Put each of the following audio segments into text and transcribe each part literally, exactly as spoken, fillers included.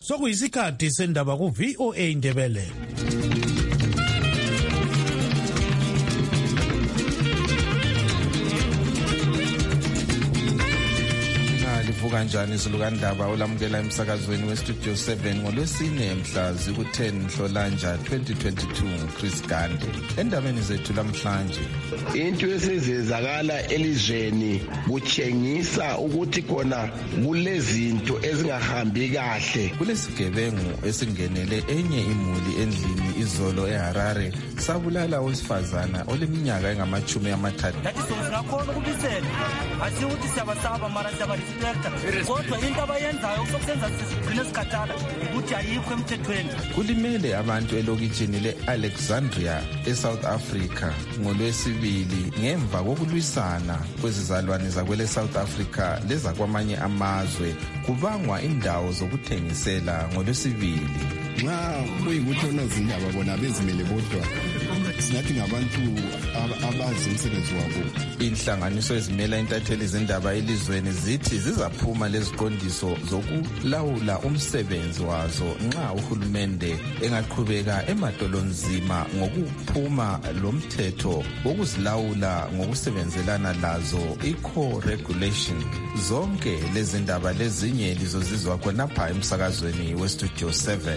Sokuyisikhathi sendaba ku V O A Ndebele. Kanjani izilukandaba olamukela emsakazweni westudio seven ngolwesine mhla ziku-ten Nhlolanja twenty twenty-two Chris Gande. Endabeni zethu lamhlanje, into esizezakala elizweni kutshengisa ukuthi khona kulezinto ezingahambi kahle. Kulesigebengu esingenele enye imuli endlini izolo eHarare sabulala owesifazana oleminyaka engamachumi amathathu. Kodwa into abayenzayo sokusenza sigcine sikhathala ukuthi ayikho emthethweni. Kulimele abantu elokitshini le-Alexandria eSouth Africa ngolwesibili ngemva kokulwisana kwezizalwane zakwele South Africa lezakwamanye amazwe kubangwa indawo zokuthengisela ngolwesibili. Nxa kuyikuthi onozindaba bona bezimele bodwa singathi ngabantu abazi umsebenzi wabo. Inhlanganiso ezimela intatheli zindaba elizweni zithi zizaphuma leziqondiso zokulawula umsebenzi wazo nxa uhulumende engaqhubeka emadolonzima ngokuphuma lomthetho wokuzilawula ngokusebenzelana lazo i-co-regulation. Zonke lezindaba lezinye lizozizwa khonapha emsakazweni westudio seven.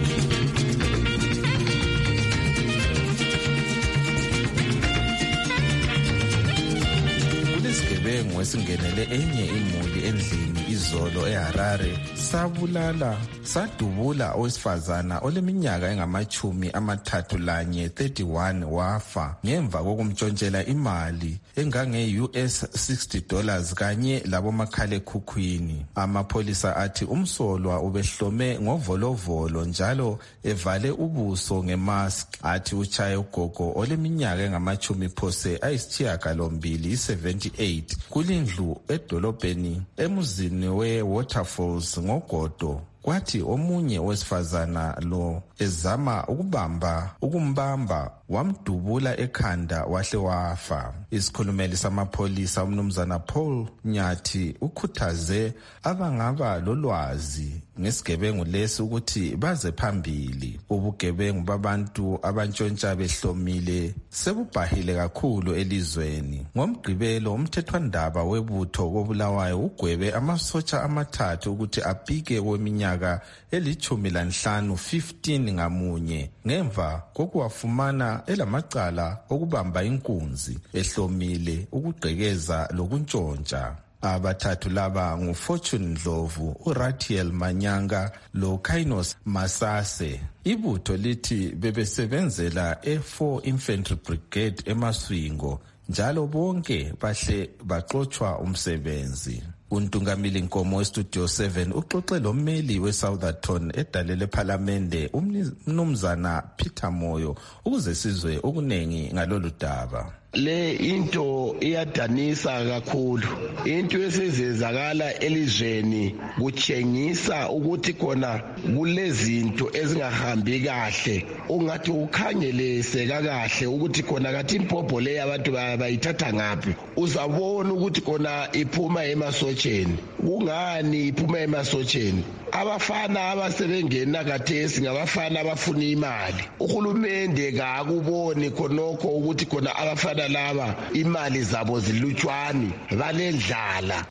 Kulesigebengu esingenele enye imuli endlini izolo eHarare sabulala sadubula owesifazana oleminyaka engamachumi amathathu lanye thirty-one wafa ngemva kokumtshontshela imali engange-U S sixty dollars kanye labomakhalekhukhwini. Amapholisa athi umsolwa ubehlome ngovolovolo njalo evale ubuso ngemask. Athi uchaye ugogo oleminyaka engamachumi phose ayisithiyagalombili seventy-eight kulindlu edolobheni emuzini we-Waterfalls ngogodo. Kwathi omunye wesifazana lo ezama ukubamba ukumbamba wamdubula ekhanda wahle wafa. Isikhulumeli samapholisa umnumzana Paul Nyathi ukhuthaze abangaba lolwazi ngesigebengu lesi ukuthi baze phambili. Ubugebengu babantu abantshontsha behlomile sebubhahile kakhulu elizweni. Ngomgqibelo umthethwandaba webutho kobulawayo ugwebe amasotsha amathathu ukuthi abike kweminyaka elichumi lanhlanu fifteen ngamunye ngemva kokuwafumana elamacala okubamba inkunzi, ehlomile, ukugqekeza lokuntshontsha. Abathathu laba nguFortune Ndlovu, uRatiel Manyanga loKainos Masase. Ibutho lithi bebesebenzela e-four Infantry Brigade eMaswingo njalo bonke bahle baxotshwa umsebenzi. Untungamili Nkomo westudio seven uxoxe lommeli weSoutherton edalele ePhalamende umnumzana Peter Moyo ukuze sizwe okunengi ngalolu daba. Le into iyadanisa kakhulu. Into esizezakala elizweni kutshengisa ukuthi khona kulezinto ezingahambi kahle. Ungathi ukhangelese kahle ukuthi khona kathi impopho le abantu bayithatha ngaphi. Uzabona ukuthi khona iphuma emasotsheni. Kungani iphuma emasotsheni? Abafana abasebengena kathesi ngabafana abafuna imali. Uhulumende akuboni khonokho ukuthi khona abafana laba imali zabo zilutshwani balendlala.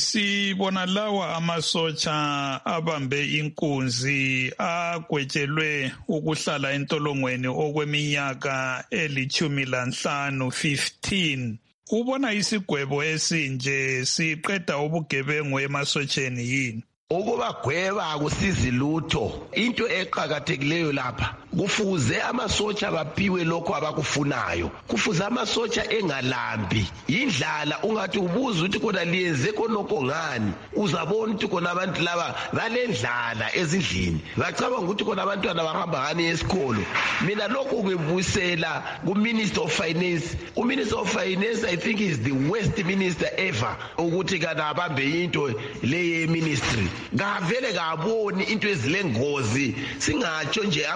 Sibona lawa amasotsha abambe inkunzi agwetshelwe ukuhlala entolongweni okweminyaka elichumi lanhlanu fifteen. Ubona isigwebo esinje siqeda ubugebengu emasotsheni yini? Ukubagweba akusizi lutho. Into eqhakathekileyo lapha kufuze amasotsha baphiwe lokho abakufunayo. Kufuze amasotsha engalambi. Indlala ungathi ubuza ukuthi kona liyenze khonokho ngani. Uzabona ukuthi kona abantu laba balendlala ezindlini. Bacabanga ukuthi kona abantwana bahamba ngani esikolo. Mina lokho kwebusela kuMinister of Finance. UMinister of Finance I think is the worst minister ever ukuthi kana abambe into le ministry. Ngavele ngaboni into ezilengozi singatsho nje amanye ama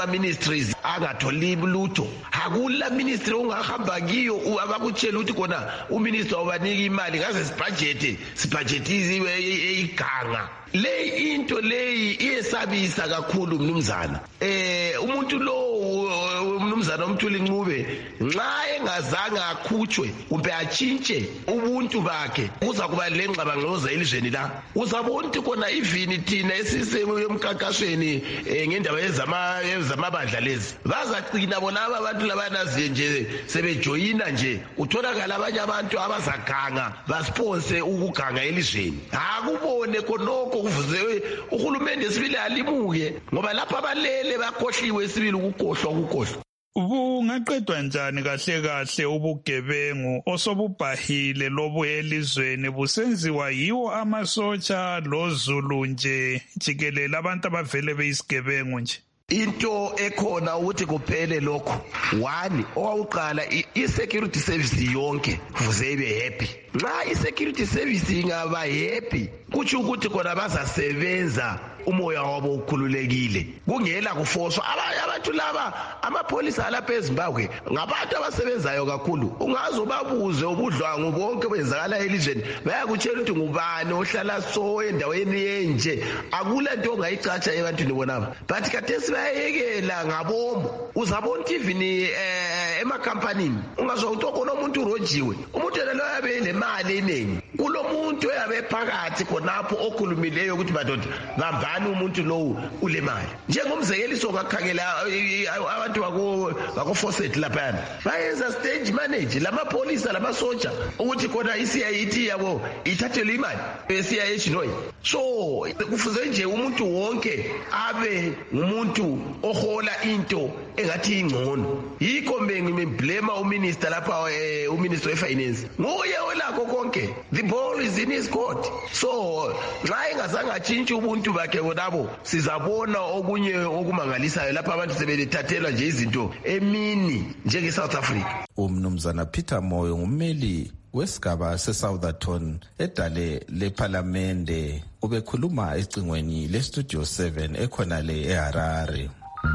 ministries angatholi lutho akula ministry ungahamba kiyo abakutshela ukuthi khona uminister obanika imali ngaze sibudget sibudgetiziwe iganga le into leyi iyesabisa kakhulu mnumzana eh umuntu lo umnumzana omthuli Ncube nxa engazange akhutshwe kumbe atshintshe ubuntu bakhe kuza kuba lengxabangxoza elizweni la uzabona ukuthi khona ivini thina esisemkhankasweni ngendaba yezama yezamabandla lezi bazagcina bona abantu labanazi nje sebejoyina nje utholakala abanye abantu abazaganga basponse ukuganga elizweni akubone khonokho kuvuze uhulumende sibili alimuke ngoba lapha abalele bakhohliwe sibili ukukhohlwa ukukhohlwa. Bungaqedwa njani kahle kahle ubugebengu osobubhahile lobu elizweni busenziwa yiwo amasotsha loZulu nje jikelele abantu abavele beyisigebengu nje? Into ekhona ukuthi kuphele lokho one owuqala i-security service yonke kuze ibe happy nxa i-security service ingaba happy kutsho ukuthi khona bazasebenza umoya wabo ukhululekile kungela kufoswa abantu laba amapolisa alapha eZimbabwe ngabantu abasebenzayo kakhulu ungaze ubabuze ubudlwangu bonke benzakala elizweni bayakutshela ukuthi ngubani ohlala so endaweni enje akula nto ongayicatsha ebantwini bonaba but khathesi bayekela ngabombo uzabona even emakampanini ungazwa ukuthi khona umuntu urojiwe umuntu lo yabe nemali eningi kulo muntu yabe phakathi khonapho okhulumileyo ukuthi madoda bambani umuntu lo ulemali njengomzekeliso ngakhangela abantu bako bako Fawcett lapha bayenza stage manage lamapolisa lamasoja ukuthi khona i-C I T yabo ithathele imali e-C I H noyi so kufuze nje umuntu wonke abe umuntu ohola into engathi ingcono yikho ngimblema uminister lapha uminister wefinance nguye olakho konke the ball is in his court so nxa engazange atshintshe ubuntu bakhe bonabo sizabona okunye okumangalisayo lapha abantu sebethathelwa nje izinto emini njenge South Africa. Umnumzana Peter Moyo ngummeli wesigaba seSoutherton edale leParliamente ubekhuluma ecingweni leStudio seven ekhona le eHarare.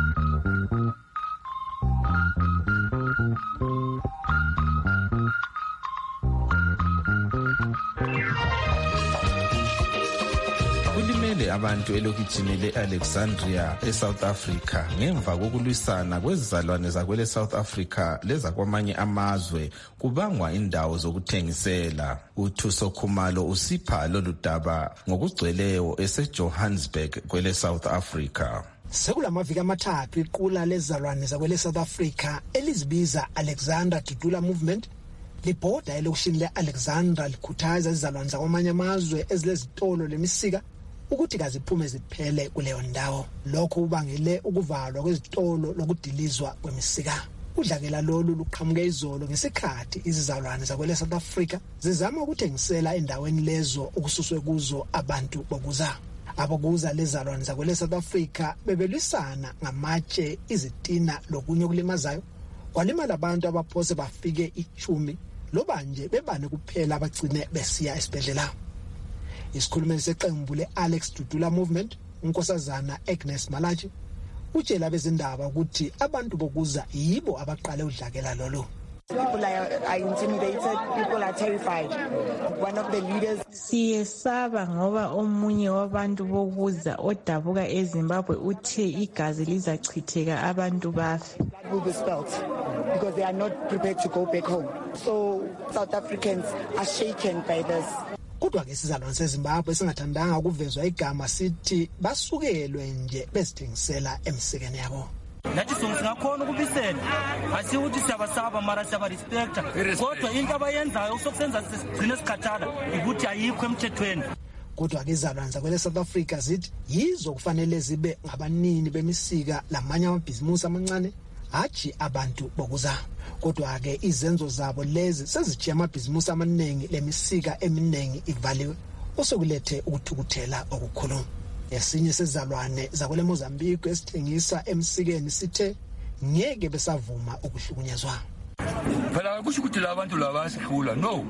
Kulimele abantu elokitshini le-Alexandria eSouth Africa ngemva kokulwisana kwezizalwane zakwele South Africa lezakwamanye amazwe kubangwa indawo zokuthengisela. uThuso Khumalo usipha lolu daba ngokugcweleyo eseJohannesburg kwele South Africa. Sekulamaviki amathathu iqula lezizalwane zakwele South Africa elizibiza Alexandra Dudula Movement libhoda elokishini le-Alexandra likhuthaza izizalwane zakwamanye amazwe ezilezitolo lemisika ukuthi kaziphume ziphele kuleyo ndawo. Lokho ubangele ukuvalwa kwezitolo lokudilizwa kwemisika. Udlakela lolu luqhamuke izolo ngesikhathi izizalwane zakwele South Africa zizama ukuthengisela endaweni lezo ukususwe kuzo abantu bokuza. Abokuza lezizalwane zakwele South Africa bebelwisana ngamatshe, izitina lokunye okulimazayo. Kwalimala abantu abaphose bafike ichumi loba nje bebane kuphela abagcine besiya esibhedlela. Isikhulumeli seqembu le-Alex Dudula Movement unkosazana Agnes Malachi utshela bezindaba ukuthi abantu bokuza yibo abaqale udlakela lolo. People are, are intimidated, people are terrified. One of the leaders siyesaba ngoba omunye wabantu bokuza odabuka eZimbabwe uthe igazi lizachitheka abantu bafe. Will be spelt because they are not prepared to go back home. So South Africans are shaken by this. Kodwa ke sizalwane seZimbabwe singathandanga ukuvezwa igama sithi basukelwe nje bezithengisela emsikeni yabo. Nathi singakhona ukubisela asi ukuthi siyabasaba mara siyaba respecta kodwa into abayenzayo sokusenza sigcine sikhathala ukuthi ayikho emthethweni. Kodwa ke izalwane zakwele South Africa zithi yizo kufanele zibe ngabanini bemisika lamanye amabhizimusi amancane haji abantu bokuza. Kodwa ke izenzo zabo lezi sezijiya amabhizimusi amaningi lemisika eminingi ivaliwe osokulethe ukuthukuthela okukhulu. Esinye sezalwane zakwele Mozambique esithengisa emsikeni sithe ngeke besavuma ukuhlukunyezwa. Phela kusho ukuthi labantu laba sihlula no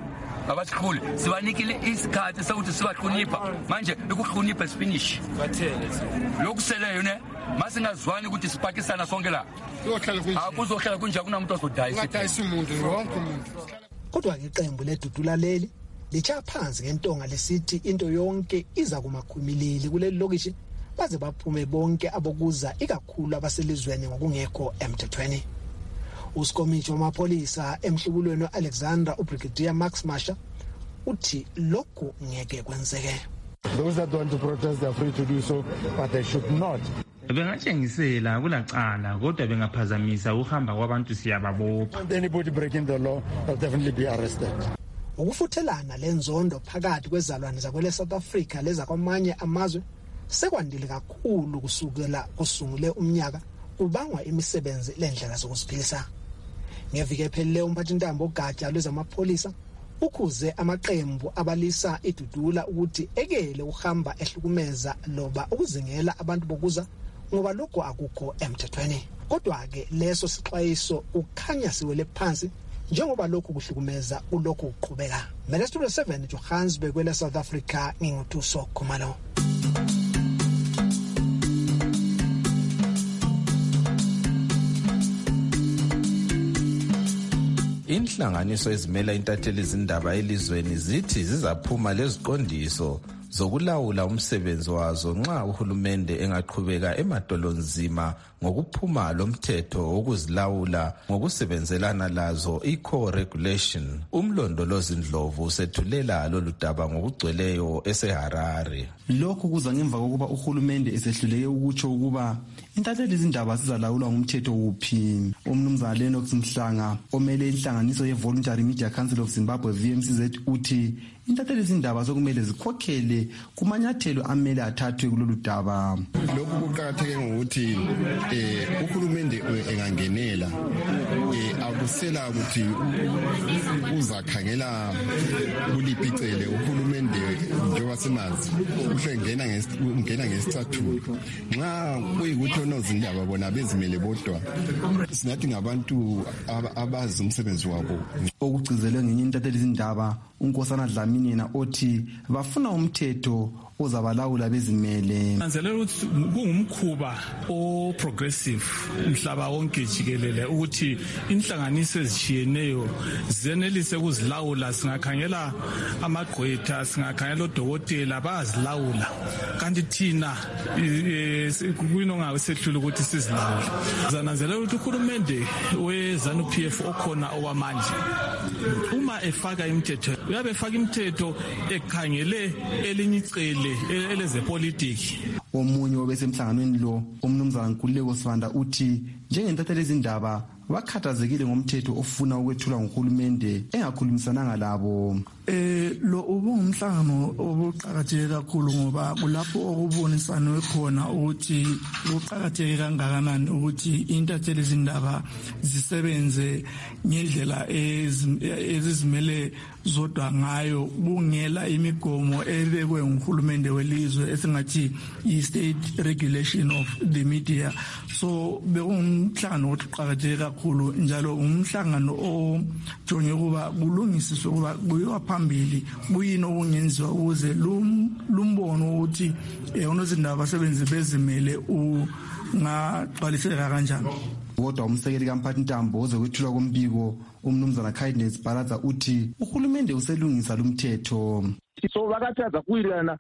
abasikhulu sibanikile isikhathi sokuthi sibahlonipha manje ukuhlonipha sifinish lokuseleyo ne masingazwani ukuthi sipakisana sonke la akuzohlala kunje kunamuntu ozodayisa kodwa ke iqembu ledudula leli licha phansi ngentonga lesithi into yonke iza kumakhumilili kuleli lokishi baze baphume bonke abokuza ikakhulu abaselizweni ngokungekho emthethweni. Usikomithi wamapolisa emhlubulweni uAlexander uBrigadier Max Masha uthi lokhu ngeke kwenzeke. Those that want to protest are free to do so, but they should not. Bengatshengisela kulacala kodwa bengaphazamisa uhamba kwabantu siyababopha. Anybody breaking the law will definitely be arrested. Ukufuthelana lenzondo phakathi kwezalwane zakwele South Africa leza kwamanye amazwe sekwandile kakhulu kusukela kusungule umnyaka kubangwa imisebenzi lendlela zokusiphilisa. Ngeviki ephelele umphathintambo ogatsha lwezamapolisa ukhuze amaqembu abalisa idudula ukuthi ekele uhamba ehlukumeza loba ukuzingela abantu bokuza ngoba lokho akukho emthethweni. Kodwa ke leso sixwayiso ukhanya siwele phansi njengoba lokhu kuhlukumeza ulokhu uqhubeka. Mele Studio seven Johannesburg kwele South Africa nginguthuso Khumalo. Inhlanganiso ezimela intatheli izindaba elizweni zithi zizaphuma leziqondiso zokulawula umsebenzi wazo nxa uhulumende engaqhubeka emadolonzima ngokuphuma lomthetho wokuzilawula ngokusebenzelana lazo i-co-regulation. Umlondolozi Ndlovu usethulela lolu daba ngokugcweleyo eseHarare. Lokhu kuza ngemva kokuba uhulumende esehluleke ukutsho ukuba intatheli izindaba sizalawulwa ngumthetho wuphi. Umnumzana Lennox Mhlanga omele inhlanganiso ye-Voluntary Media Council of Zimbabwe V M C Z uthi intatheli izindaba sokumele zikhokhele kumanyathelo amele athathwe kulolu daba. Lokhu kuqakatheke ngokuthi eh uhulumende engangenela eh akusela ukuthi uzakhangela kuliphi icele. Uhulumende njengoba simazi uhlengena ngena ngesicathulo nxa kuyikuthi onozindaba bona bezimele bodwa singathi ngabantu abazi umsebenzi wabo. Okugcizelwe ngenye intatheli izindaba uNkosana Dlamini yena othi bafuna umthetho ozabalawula bezimele. Nanzelela ukuthi kungumkhuba o progressive umhlaba wonke jikelele ukuthi inhlanganiso ezitshiyeneyo zenelise ukuzilawula. Singakhangela amagqwetha, singakhangela odokotela bazilawula, kanti thina kuyinonga sehlula ukuthi sizilawule. Zananzelela ukuthi uhulumende weZANU P F okhona okwamanje uma efaka imithetho uyabe efaka imithetho ekhangele elinye icele elezepolitiki. Omunye obesemhlanganweni lo umnumzana Nkululeko Sibanda uthi njengentatheli izindaba bakhathazekile ngomthetho ofuna ukwethula ngohulumende engakhulumisananga labo. Eh lo ubungumhlangano obuqhakatheke kakhulu ngoba kulapho okubonisana khona ukuthi kuqhakatheke kangakanani ukuthi intatheli izindaba zisebenze ngendlela ezizimele zodwa ngayo kungela imigomo ebekwe nguhulumende welizwe esingathi i-state regulation of the media. So bekungumhlangano oqhakatheke kakhulu njalo umhlangano ojonge ukuba kulungisiswe ukuba kuyiwa phambili kuyini okungenziwa ukuze lumbono ukuthi unozindaba abasebenzi bezimele ungaqaliseka kanjani. Kodwa umsekeli kaMphathintambo ozokwethulwa kombiko umnumzana Kindness Baraza uthi uhulumende uselungisa lumthetho. So vakatadza kuwirirana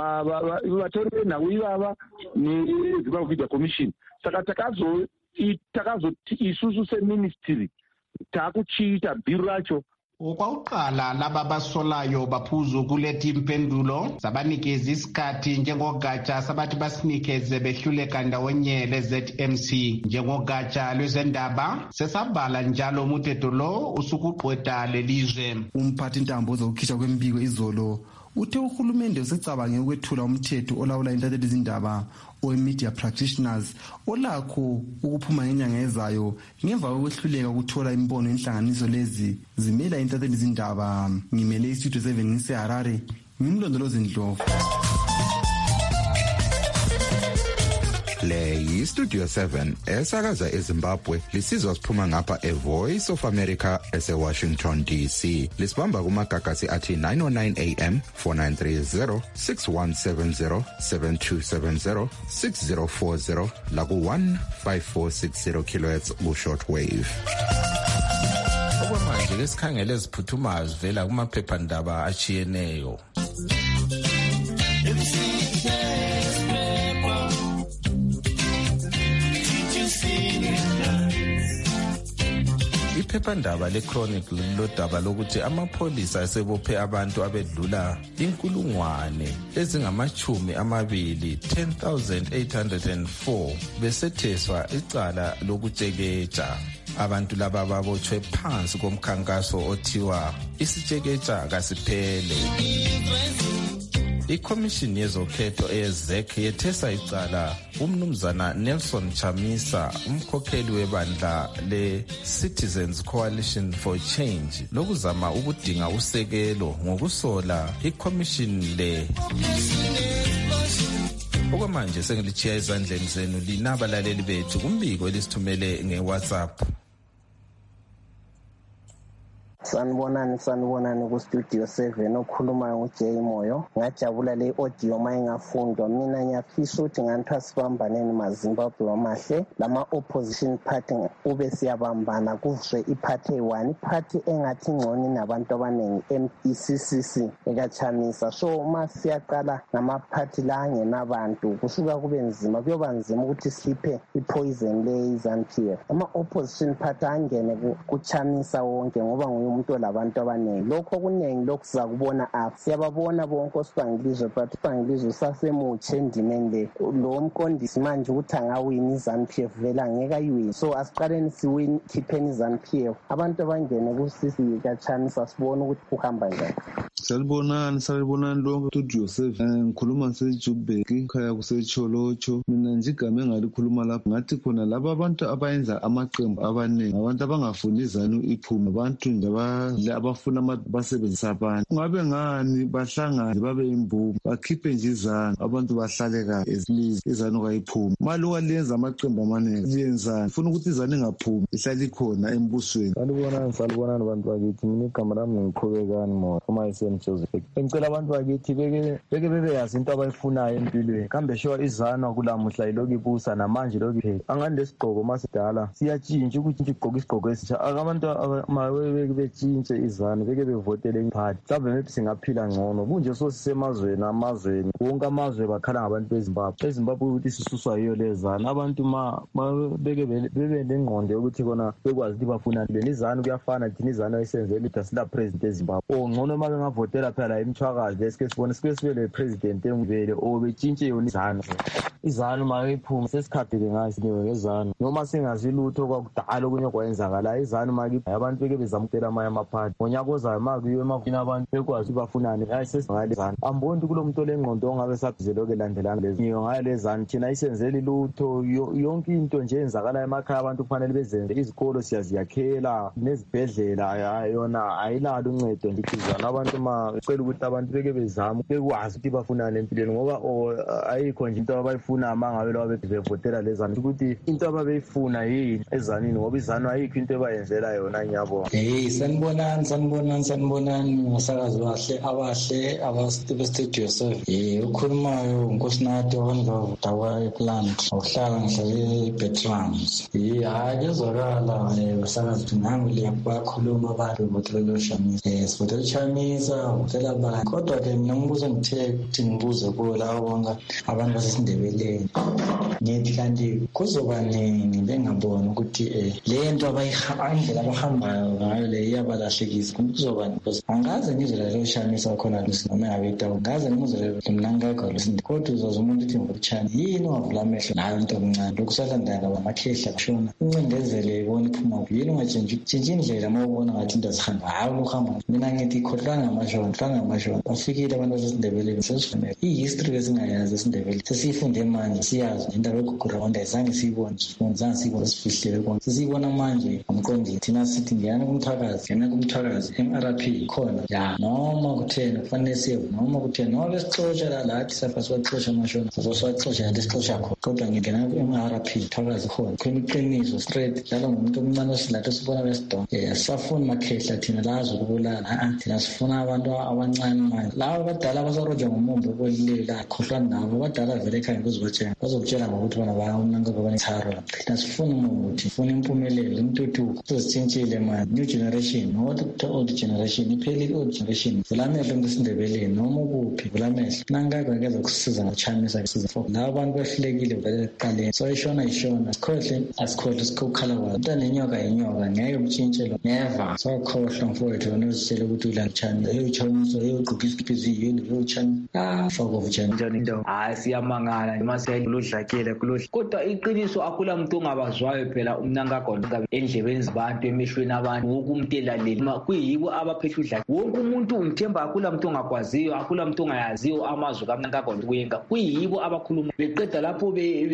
vatori venhau ni Zimbabwe Media Commission. Saka takazo takazoti isusu seministry takuchiita bhiru racho. Okwauqala laba basolayo baphuzu kulethi impendulo zabanikeza isikhathi njengogatsha sabathi basinikeze behluleka ndawonye le-Z M C njengogatsha lwezendaba sesabhala njalo umthetho lo usukuqweda lelizwe. Umphathintambo ozokukhishwa kwembiko izolo uthe uhulumende usecabange ukwethula umthetho olawula intatheli izindaba owe-media practitioners olakho ukuphuma ngenyanga ezayo ngemva kokwehluleka ukuthola imbono inhlanganiso lezi zimela intatheli izindaba. Ngimele iStudio seven ngiseHarare, ngimlondolozi Ndlovu. Le yi-Studio seven esakaza eZimbabwe lisizwa siphuma ngapha e-Voice of America ese-Washington D C. Lisibamba kumagagasi athi nine oh nine A M, four nine three zero, six one seven zero, seven two seven zero, six zero four zero laku one five four six zero kilohertz ku-shortwave. Okwamanje ke sikhangele eziphuthumayo zivela kumaphephandaba achiyeneyo. Iphephandaba le-Chronicle lilodaba lokuthi amapholisa asebophe abantu abedlula inkulungwane ezingamachumi amabili ten thousand eight hundred four besetheswa icala lokutsheketsha. Abantu laba babotshwe phansi komkhankaso othiwa isitsheketsha kasiphele. Ikhomishini yezokhetho e-Z E C yethesa icala umnumzana Nelson Chamisa, umkhokheli webandla le-Citizens Coalition for Change, lokuzama ukudinga usekelo ngokusola ikhomishini le. Okwamanje sengilichiya ezandleni zenu linabalaleli bethu kumbiko elisithumele nge-WhatsApp. Sanibonani sanibonani ku Studio seven okhuluma nguJay Moyo. Ngajabula le audio mayingafundwa. Mina ngiyafisa ukuthi ngantha sibambaneni maZimbabwe wamahle lama opposition party ube siyabambana kuvuswe iparty one party engathi ngconi nabantu abanengi M E C C C ekachamisa. So uma siyaqala nama party la ngenabantu kusuka kube nzima kuyoba nzima ukuthi siphe ipoison le ZANU P F. Ama opposition party angene kuchamisa wonke ngoba nguye umuntu labantu abaningi. Lokho kuningi lokhu sizakubona apha. Siyababona bonke osibangilizwe but ibangilizwe sasemutshe endimeni le. Lo mqondisi manje ukuthi angawini ZANU P F vela ngeke ayiwini. So asiqaleni siwin khipheni ZANU P F. Abantu abangene kusisi kachamisa sibona ukuthi kuhamba njani. Salibonani salibonani lonke Studio seven ngikhuluma seJubek khaya kusecholocho. Mina nje igama engalikhuluma lapho ngathi khona laba abantu abayenza amaqembu abaningi abantu abangafuni ZANU iphume abantu nje abafuna basebenzisa abantu. Ngabe ngani bahlangane babe imbumba bakhiphe nje izanu abantu bahlale kahle esilizwe izanu kayiphumi. Mali walenza amaqembu amaningi yenzani ufuna ukuthi izanu ingaphumi ihlale ikhona embusweni. Salibonani salibonani abantu bakithi mina igama lami ngiqhubekani mo uma isem Joseph. Ngicela abantu bakithi beke beke bebeyazi into abayifunayo empilweni. Kambe sho izanu kulamuhla iloku ibusa namanje lokhu phela. Angani lesigqoko masidala siyatshintsha ukuthi igqoko isigqoko esitsha. Abantu mawe betshintshe izanu beke bevotele imphathi. Mhlawumbe maybe singaphila ngcono. Kunje so sisemazweni amazweni wonke amazwe bakhala ngabantu beZimbabwe. eZimbabwe ukuthi sisuswa yiyo lezanu. Abantu ma beke bebe nengqondo ukuthi kona bekwazi ukuthi bafuna le izanu kuyafana thina izanu ayisenzele ukuthi asila president eZimbabwe. O ngcono ma bengavotela phela la imthwakazi lesike sibone sike sibe le president engivele o betshintshe yona izanu. Izanu mayiphuma sesikhathile ngasinewe ngezanu. Noma singazi lutho kwakudala okunye kwenzakala izanu makithi abantu beke bezamukela amanye amaphathi. Ngonyaka ozayo makuyiwe emavini abantu bekwazi bafunane hayi sesingalizana. Amboni ukuthi kulomuntu olengqondo ongabe sabhizeloko elandelana lezi. Ngiyo ngayo lezanu thina isenzele lutho yonke into nje enzakala emakhaya abantu kufanele bezenze. Izikolo siyaziyakhela nezibhedlela yona ayilalo uncedo ndikizana abantu macela ukuthi abantu beke bezama bekwazi ukuthi bafunane empilweni ngoba ayikho nje into abayifuna amangabe lawa bethi bevotela lezanu ukuthi into ababeyifuna yini ezanini ngoba izanu ayikho into ebayenzela yona nyabo. Hey sanibonani sanibonani sanibonani ngosakazi bahle abahle abastudio seven. Eh ukhulumayo uNkosinathi abantu bavota ePlant uhlala ngihlale eBetrams. Eh hayi ezokala usakazi nangu liyabakhuluma abantu botlela Chamisa. Eh sibotela Chamisa utela ba kodwa ke mina ngibuza ngithe ukuthi ngibuze kuwo lawo bonke abantu basesindebeleni. Ngithi kanti kuzoba nini bengabona ukuthi eh lento abayihambela abahambayo ngayo le iyabalahlekisa kuzoba because angaze ngizela lo Chamisa khona noma yabeta ngaze ngizela mina ngakho lesindi kodwa uzoza umuntu uthi ngokuchana yini wavula amehlo nayo into okuncane lokusalandana kwamakhehla kushona incindezele ibona iphuma yini ungatshintshi tshintshi indlela mawubona ngathi into zihamba hayi ukuhamba mina ngithi khohlana ngamasho amashona hlanga amashona bafikile abantu basesindebeleni sesifunele i-history besingayazi esindebele sesiyifunde manje siyazi indaba yokugurawunda ayizange siyibone zange siyibone sifihlele konke sesiyibona manje amqondile thina sithi ngiyana kumthakazi ngiyana kumthakazi M R P khona ya noma kuthena kufanele siye noma kuthena noma besixotsha la lathi sapha siwaxotsha amashona sizosixotsha lesixotsha khona kodwa ngingena ku M R P thakazi khona khona iqiniso straight njalo ngumuntu omncane osilathe sibona besidon eh safuna makhehla thina lazo ukubulala a thina sifuna abantu abancane manje labo badala basaroja ngomombo kwelilela khohlwana nabo badala vele ekhaya kuzokutshela bazokutshela ngokuthi bona bayawunanga kwabanitharo thina sifuna umuntu sifuna impumelelo intuthuko sizitshintshile manje new generation not the old generation ipheli old generation vulamehlo ngesindebeleni noma ukuphi vulamehlo nangaka ngeza kusiza ngochamisa kusiza for labo abantu behlekile vele eqaleni so ishona ishona sikhohle asikhohle sikukhala kwayo mntana inyoka inyoka ngeke umtshintshelo never so khohlwa mfowethu wena uzitshela ukuthi ulanchana hey uchamisa hey ugqoka isikipizi yini hey uchana ah foko vujana njani indawo hayi siyamangala maseludlakile kulodla kodwa iqiniso akula muntu ongabazwayo phela umnangagona ngabe endlebeni zabantu emehlweni abantu wokumtelaleli kuyibo abaphethe udlakile wonke umuntu umthemba akula muntu ongakwaziyo akula muntu ongayaziyo amazwi kamnangagona kuyenga kuyibo abakhuluma beqeda lapho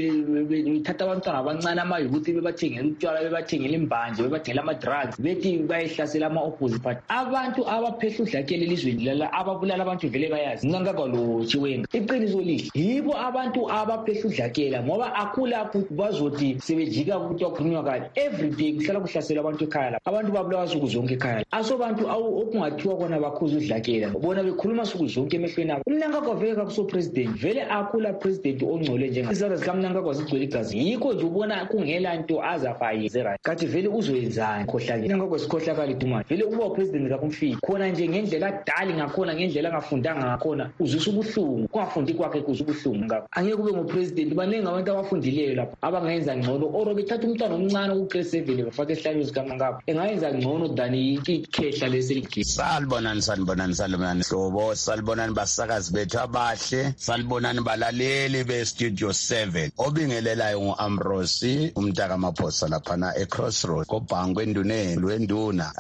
bethatha abantwana abancane amayuthi bebathengela utshwala bebathengela imbanje bebathengela ama drugs bethi bayihlasela ama opposite party abantu abaphethe udlakile elizweni lala ababulala abantu vele bayazi mnangagona chiwenga iqiniso lihle yibo abantu abaphethe udlakela ngoba akula bazothi sebejika ukuthi wakhulunywa kahle everyday kuhlala kuhlasela abantu ekhaya abantu babulawa suku zonke ekhaya aso bantu okungathiwa kona bakhuza udlakela bona bekhuluma suku zonke emehlweni abo umnangagwa vele kuso president vele akula president ongcole njenga isizathu sikamnangagwa sigcwele igazi yikho nje ubona kungela nto azafayize right kathi vele uzoyenzani khohlakile umnangagwa sikhohlakala idumani vele uba president kakumfiki khona nje ngendlela adali ngakhona ngendlela angafundanga ngakhona uzisa ubuhlungu kungafundi kwakhe kuza ubuhlungu ngakho angeke kube ngopresident baningi abantu abafundileyo lapha abangayenza ngcono oro bethatha umntwana omncane ku-grade seven bafake esihlalo sikamangapha engayenza ngcono than ikhehla leseligisi salibonani sanibonani salibonani hlobo salibonani basakazi bethu abahle salibonani balaleli be-studio seven obingelelayo ngu-amrosi umntaka maphosa laphana e-crossroad kobhange enduneni lwenduna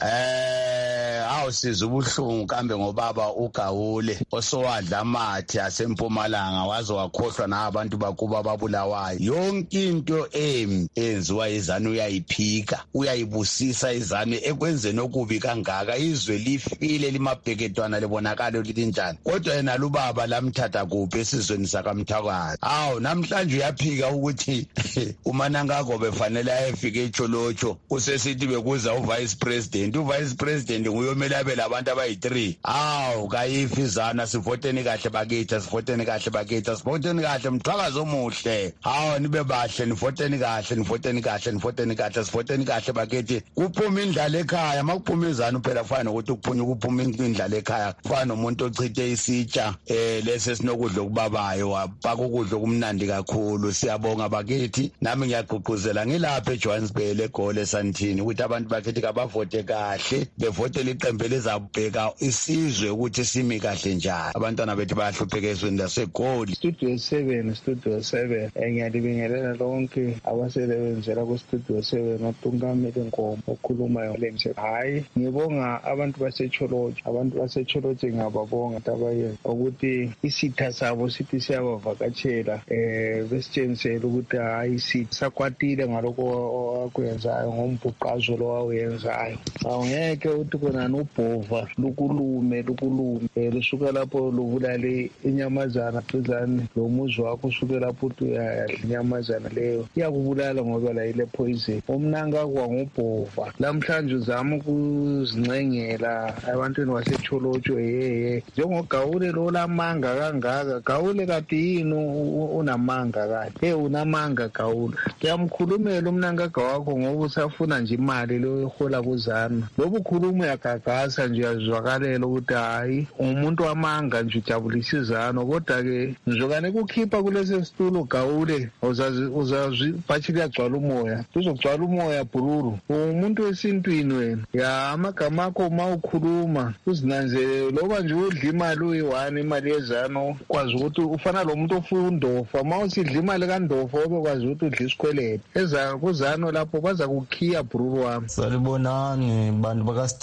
eh awusiza ubuhlungu kambe ngobaba ugawule osowadla amathi asempumalanga waze wakhohlwa na abantu bakuba babulawayo yonke into embi enziwa izanu uyayiphika uyayibusisa izanu ekwenzeni okubi kangaka izwe lifile limabheketwana libonakala lithi njani kodwa yena lubaba lamthatha kuphi esizweni sakamthakazi awu namhlanje uyaphika ukuthi umanangako befanele ayefike echolotsho usesithi bekuza uvice president uvice president nguyomela abe labantu abayi-three awu kayifi izana sivoteni kahle bakithi sivoteni kahle bakithi sivoteni kahle mthakazi omuhle hawu nibe bahle nivoteni kahle nivoteni kahle nivoteni kahle sivoteni kahle bakithi kuphuma indlala ekhaya makuphuma izana phela kufana nokuthi kuphunya kuphuma indlala ekhaya kufana nomuntu ochithe isitsha eh lese sinokudla okubabayo wapaka ukudla okumnandi kakhulu siyabonga bakithi nami ngiyagqugquzela ngilapha eJohannesburg eGoli eSandton ukuthi abantu bakithi kabavote kahle bevotele iqembu lezabheka isizwe ukuthi simi kahle njani abantwana bethu bayahlupheka ezweni laseGoli studio seven studio seven ngiyalibingelela lonke abasebenzela ku studio seven otungameli Nkomo okhulumayo lemse hayi ngibonga abantu basecholotsho abantu basecholotsho ngiyababonga tabayenza ukuthi isitha sabo sithi siyabavakatshela eh besitshengisela ukuthi hayi sithi sakwatile ngaloko akwenzayo ngombhuqazo lo awenzayo awungeke uthi kona nobhova lukulume lukulume lisuka lapho lubulale inyamazana phezane lo muzi wakho usuke lapho uthi uyadla inyamazana leyo iyakubulala ngoba la ile poison umnanga kwangubhova namhlanje uzama ukuzincengela abantwana basecholotsho yeye njengogawule lo lamanga kangaka gawule kade yini unamanga kade hey unamanga gawule ngiyamkhulumela umnangagwa wakho ngoba usafuna nje imali lo ihola kuzana lobu khulumo yakagasa nje yazwakalela ukuthi hayi umuntu wamanga nje ujabulisa izano kodwa ke ngizokane kukhipha kulesi situlo gawule uzazi uzazi bathi kuyagcwala umoya uzogcwala umoya bururu umuntu wesintwini wena ya amagama akho mawukhuluma uzinanzele loba nje udla imali uyi-one imali yezano kwazi ukuthi ufana lo muntu ofuna undofa mawusidla imali kandofa obekwazi ukuthi udla isikweleti eza kuzano lapho baza kukhiya bururu wami salibonani bantu baka studio seven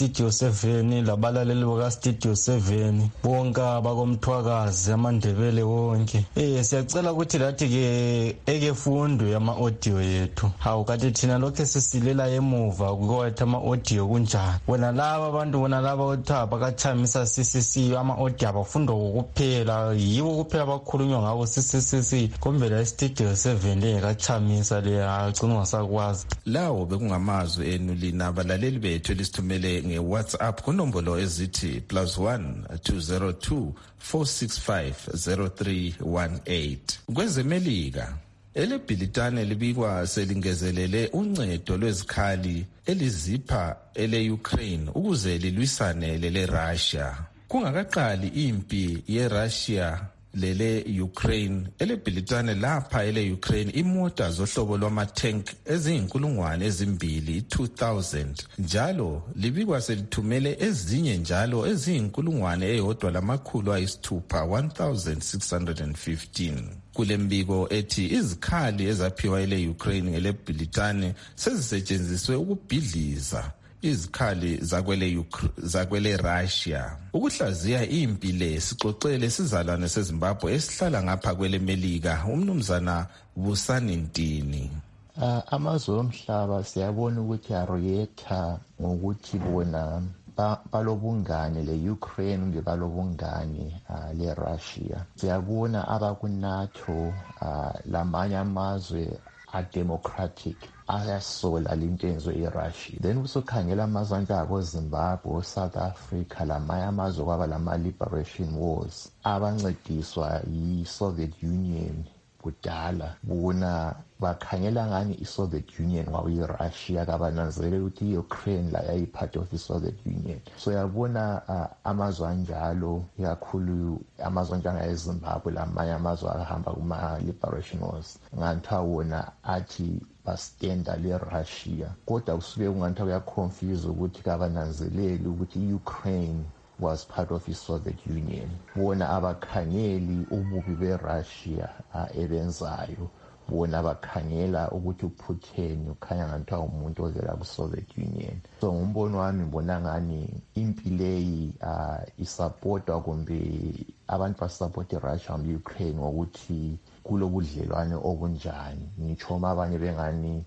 seven labalaleli boka Studio seven bonke abakomthwakazi amandebele wonke. Eh siyacela ukuthi lathi ke eke fundo yama audio yethu. Hawu kade thina lokho sisilela emuva ukwathi ama audio kunjani. Wena laba abantu bona laba othaba kachamisa C C C ama audio abafunda ukuphela yibo kuphela abakhulunywa ngabo C C C kombe la Studio seven le kachamisa le agcina wasakwazi. Lawo bekungamazwi enu lina abalaleli bethu lisithumele ngeWhatsApp kunombolo ezithi plus one two zero two four six five zero three one eight. Kwezemelika elebhilitane libikwa selingezelele uncedo lwezikhali elizipha ele Ukraine ukuze lilwisane lele Russia. Kungakaqali impi ye Russia lele Ukraine elebhilitane lapha ele Ukraine imota zohlobo lwama-tank eziyinkulungwane ezimbili two thousand njalo libikwa selithumele ezinye njalo eziyinkulungwane eyodwa lamakhulu ayisithupha one thousand six hundred fifteen. Kule mbiko ethi izikhali ezaphiwa ele Ukraine ngelebhilitane sezisetshenziswe ukubhidliza izikhali zakwele zakwele Russia. Ukuhlaziya impi le sixoxele sizalwane seZimbabwe esihlala ngapha kwele Melika umnumzana Busani Ntini. Uh, amazwe omhlaba siyabona ukuthi areacta ngokuthi bona balobungane le Ukraine ngebalobungane uh, le Russia. Siyabona abakuNATO uh, lamanye amazwe a-democratic ayasola lintenzo e-Russia. Then usokhangela amazwe abo Zimbabwe, South Africa lamanye amazwe kwaba lama-liberation wars abancediswa yi-Soviet Union kudala. Bona bakhangela ngani i-Soviet Union kwakuyi-Russia kabananzele ukuthi i-Ukraine la yayi-part of i-Soviet Union. So yabona uh, amazwe anjalo ikakhulu amazwe anjengayeZimbabwe lamanye amazwe ahamba kuma-liberation wars ngathiwa wona athi bastenda le-Russia kodwa kusuke kungathiwa kuyaconfuse ukuthi kabananzeleli ukuthi i-Ukraine was part of the Soviet Union. Bona abakhangeli ububi be-Russia uh, ebenzayo. Bona bakhangela ukuthi uPutin ukhanya ngathiwa umuntu ovela ku-Soviet Union. So ngumbono wami ngibona ngani impi leyi uh, isupportwa kumbe abantu basupport i-Russia nge-Ukraine ngokuthi kulobudlelwane obunjani. Ngitsho abanye bengani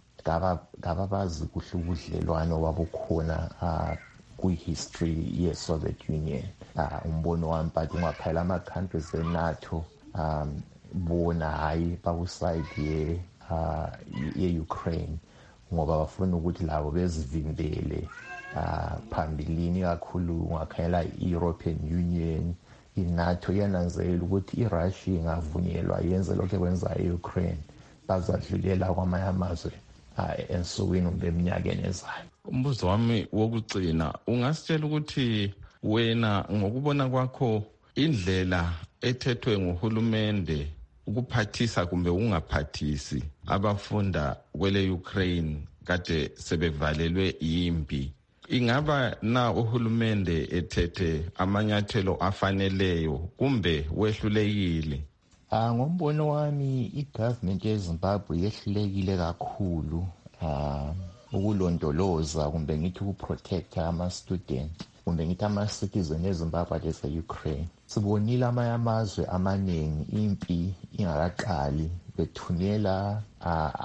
kababazi kuhle ubudlelwane obabukhona uh, kwi-history ye-Soviet Union. Uh, umbono wami but ungaphela ama-countries e-NATO um, bona hayi bakuside ye uh, ye-Ukraine ngoba bafuna ukuthi labo bezivimbele uh, phambilini kakhulu ungakhangela i-European Union i-NATO yananzelela ukuthi i-Russia ingavunyelwa yenze lokho ekwenza e-Ukraine bazadlulela kwamanye amazwe uh, ensukwini kumbe eminyakeni ezayo. Umbuzo wami wokugcina ungasitshela ukuthi wena ngokubona kwakho indlela ethethwe nguhulumende ukuphathisa kumbe ungaphathisi abafunda kwele Ukraine kade sebevalelwe impi ingaba na uhulumende ethethe amanyathelo afaneleyo kumbe wehlulekile? Ah ngombono wami igovernment yeZimbabwe yehlulekile kakhulu ah ukulondoloza kumbe ngithi ukuprotect ama-student kumbe ngithi ama-citizen eZimbabwe lase-Ukraine. Sibonile amanye amazwe amaningi impi ingakaqali bethumela uh,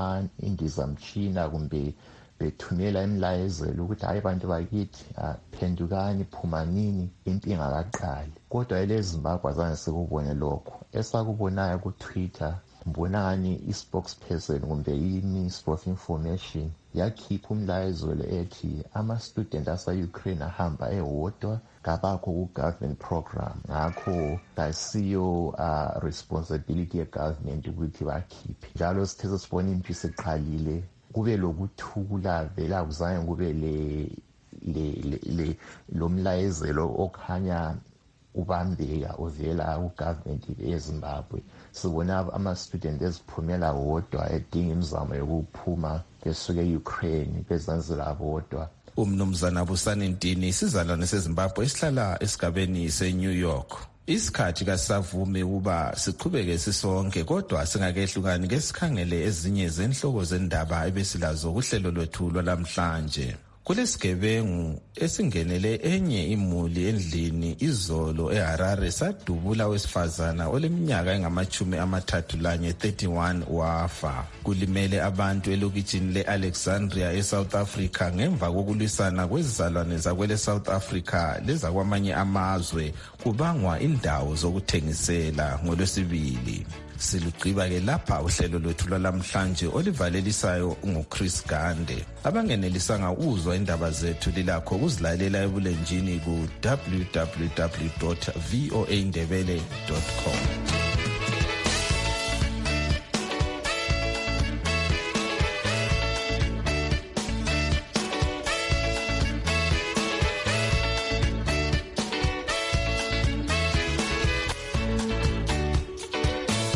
ama-indizamtshina kumbe bethumela imlayezelo ukuthi hayi bantu bakithi uh, phendukani phumanini impi ingakaqali. Kodwa eleZimbabwe azange sikubone lokho. Esakubonayo ku-Twitter mbona ngani i-spokesperson kumbe i-Ministry of Information yakhipha umlayezelo ethi ama-student asa-Ukraine ahamba ewodwa kabakho ku-government program ngakho kasiyo uh, responsibility ye-government ukuthi bakhiphe. Njalo sithe sesibona impi siqalile kube lokuthula vela kuzange kube le le le lo mlayezelo okhanya ubambeka ovela ku-government yeZimbabwe. Sibona ama-student eziphumela wodwa edinga imizamo yokuphuma besuke e-Ukraine bezanzela bodwa. Umnumzana Busani Ntini sizalwane seZimbabwe esihlala esigabeni se-New York. Isikhathi kasavumi uba siqhubeke sisonke kodwa singakehlukani ngesikhangele ezinye zenhloko zendaba ebesilazo kuhlelo lwethu lwalamhlanje. Kulesigebengu esingenele enye imuli endlini izolo eHarare sadubula wesifazana oleminyaka engamachumi amathathu lanye thirty-one wafa. Kulimele abantu elokitshini le-Alexandria eSouth Africa ngemva kokulwisana kwezizalwane zakwele South Africa leza kwamanye amazwe kubangwa indawo zokuthengisela ngolwesibili. Silugqiba ke lapha uhlelo lwethu lwalamhlanje olivalelisayo nguChris Gande. Abangenelisanga uzwa indaba zethu lilakho ukuzilalela ebulenjini ku w w w dot voa ndebele dot com.